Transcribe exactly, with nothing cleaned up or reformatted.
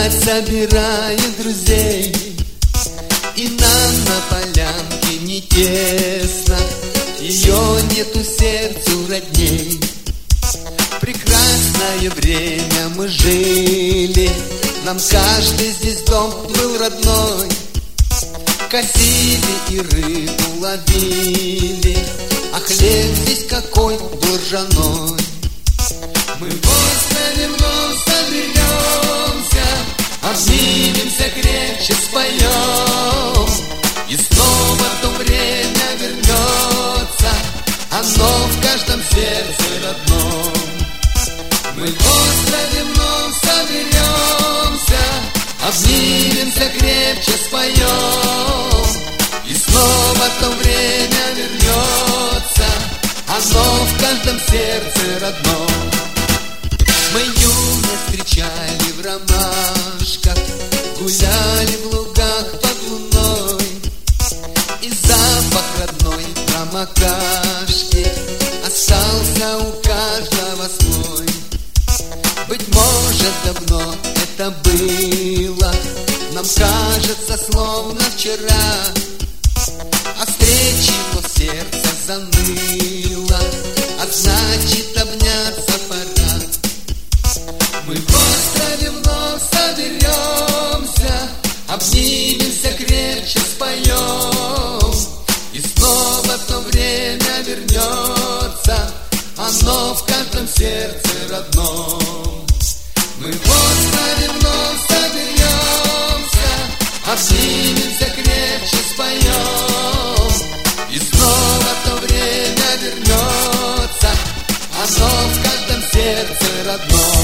опять собирает друзей, и нам на полянке не тесно, ее нету сердцу родней. Прекрасное время мы жили, нам каждый здесь дом был родной. Косили и рыбу ловили, а хлеб здесь какой был ржаной. Мы в острове вновь соберемся, обнимемся, крепче споем, и снова то время вернется, оно в каждом сердце родном. Мы в острове вновь соберемся, обнимемся, крепче споем, и снова то время вернется, оно в каждом сердце родном. Мы юность встречали в ромашках, гуляли в лугах под луной, и запах родной промокашки остался у каждого свой. Быть может, давно это было, нам кажется, словно вчера, а встречи но сердце заныло, а значит, обняться пора. Мы в острове вновь соберемся, обнимемся, крепче споем, и снова то время вернется, оно в каждом сердце родном. Мы в острове вновь соберемся, обнимемся, крепче споем, и снова то время вернется, оно в каждом сердце родном.